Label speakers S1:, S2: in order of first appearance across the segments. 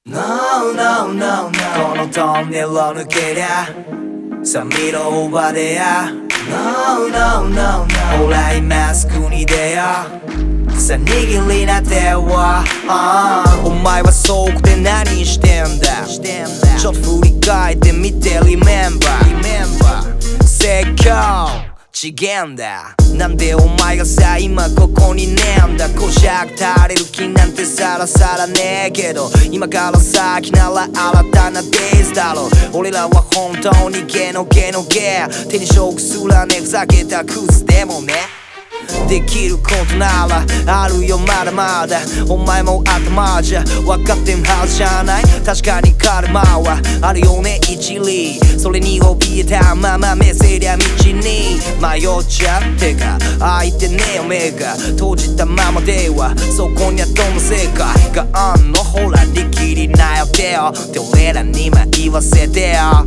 S1: No, no, no, no このトンネルを抜けりゃさあ見ろオーバーでや No, no, no, no ほら今すぐに出よさあ握りな手を、お前はそこで何してんだちょっと振り返ってみて Remember 説教ちげんだなんでお前がさ今ここにねえんだこしゃく垂れる気なんてさらさらねえけど今から先なら新たなデイズだろ俺らは本当にゲのゲ手に職すらねふざけたクズでもねできることならあるよまだまだお前も頭じゃ分かってんはずじゃない確かにカルマはあるよね一理それに怯えたまま目せりゃ道に迷っちゃってか開いてねえよ目が閉じたままではそこにはどんな世界があんのほら力りなよってよって俺らにも言わせてよ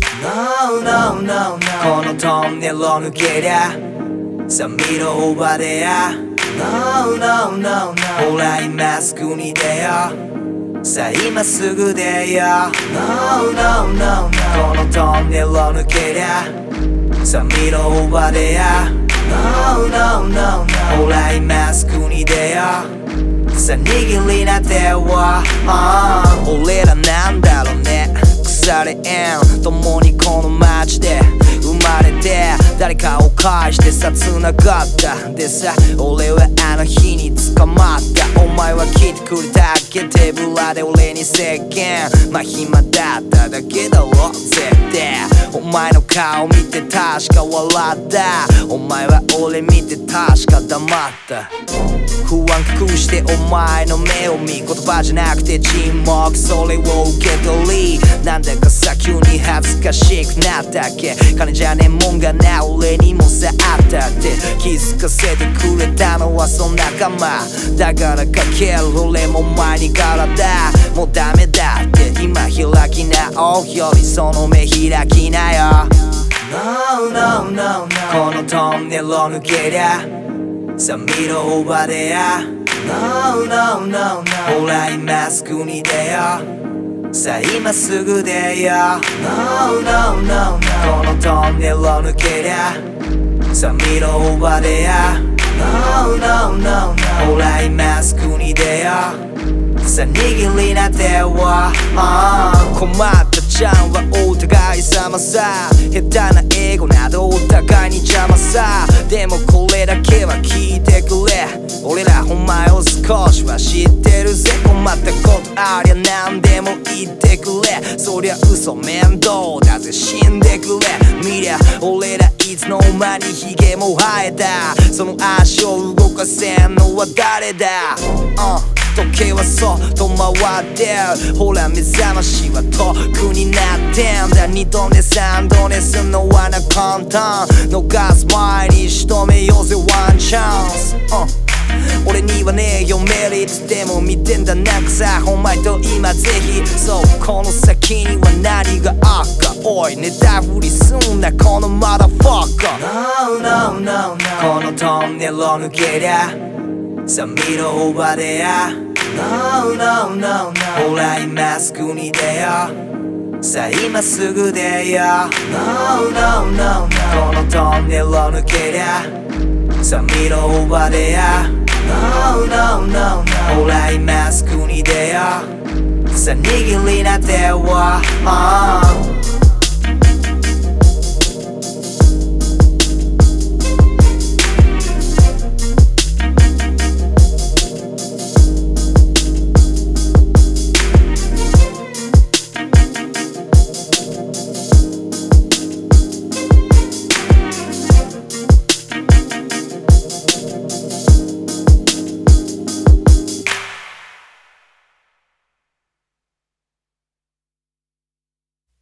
S1: No, no, no, no このトンネルを抜けりゃさあ見ろオーバーでや No, no, no, no ほら今すぐに出よさあ今すぐ出よ No, no, no, no このトンネルを抜けりゃさあ見ろオーバーでや No, no, no, no ほら今すぐに出よさあ握りな手を、俺らなんだろうね腐れ縁共にこの街で生まれて誰かを介してさ繋がったでさ俺はあの日に捕まったお前は来てくれたっけ手ぶらで俺に接見まあ暇だっただけだろ絶対お前の顔見て確か笑ったお前は俺見て確か黙った不安隠してお前の目を見言葉じゃなくて沈黙それを受け取りなんだかさ急に恥ずかしくなったっけ金じゃねえもんがな俺にもさあったって気づかせてくれたのはその仲間だからかける俺も前にからだもうダメだって今開き直るよりその目開きなよ No, no, no, no このトンネルを抜けりゃさあ見ろオーバーでや No, no, no, no ほら今すぐに出よさあ今すぐ出よ No, no, no, no このトンネルを抜けりゃさあ見ろオーバーでや No, no, no, no ほら今すぐに出よさあ握りな手を、困ったちゃんはお互い様さ下手な英語などお互いに邪魔さでもこれだけは聞いてくれ俺らお前を少しは知ってるぜ困ったことありゃ何でも言ってくれそりゃ嘘面倒だぜ死んでくれ見りゃ俺らいつの間にヒゲも生えたその足を動かせんのは誰だ、時計はそっと回ってるほら目覚ましは遠くになってんだ2度寝3度寝すんのはな簡単逃す前に仕留めようぜワンチャンス、俺にはねえよメリットでも見てんだなんかさお前と今ぜひそうこの先には何があっかおいネタ振りすんなこのマダファッカー No, no, no, no このトンネルを抜けりゃさあ見ろオーバーでや No, no, no, no ほら今すぐに出よさあ今すぐ出よ No, no, no, no このトンネルを抜けりゃさあ見ろオーバーでや No, no, no, no ほら今すぐに出よさあ握りな手を、